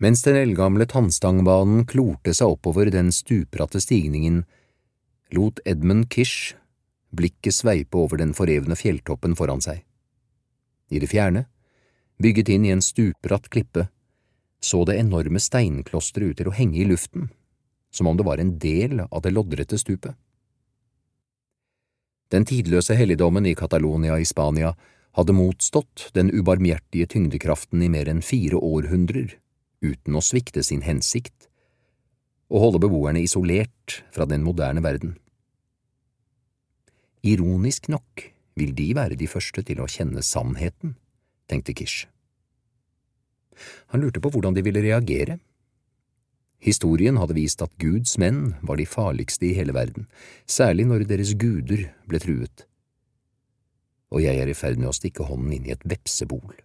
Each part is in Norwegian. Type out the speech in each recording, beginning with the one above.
Mens den eldgamle tannstangbanen klorte seg oppover den stupbratte stigningen, lot Edmund Kish blikket sveipe over den forrevne fjelltoppen foran seg. I det fjerne, bygget inn i en stupbratt klippe, så det enorme steinklosteret ut til å henge i luften, som om det var en del av det loddrette stupet. Den tidløse helligdommen i Catalonia i Spania hadde motstått den ubarmhjertige tyngdekraften i mer enn 4 århundrer, uten å svikte sin hensikt, og holde beboerne isolert fra den moderne verden. Ironisk nok vil de være de første til å kjenne sannheten, tenkte Kish. Han lurte på hvordan de ville reagere. Historien hadde vist at Guds menn var de farligste i hele verden, særlig når deres guder ble truet. Og jeg i ferd med å stikke hånden inn i et vepsebol.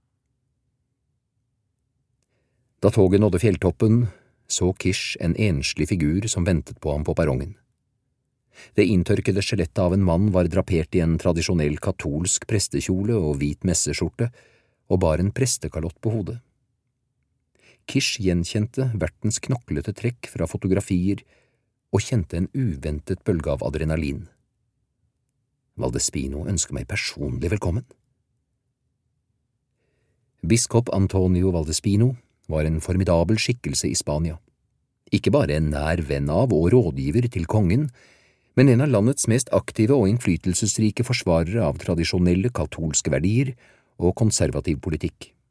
Da toget nådde fjelltoppen, så Kish en enslig figur som ventet på ham på perrongen. Det inntørkede skjelettet av en mann var drapert i en tradisjonell katolsk prestekjole og hvit messeskjorte, og bar en prestekalott på hodet. Kish gjenkjente vertens knoklete trekk fra fotografier og kjente en uventet bølge av adrenalin. Valdespino ønsker meg personlig velkommen. Biskop Antonio Valdespino var en formidabel skikkelse i Spania. Ikke bare en nær venn av og rådgiver til kongen, men en av landets mest aktive og innflytelsesrike forsvarere av tradisjonelle katolske verdier og konservativ politikk.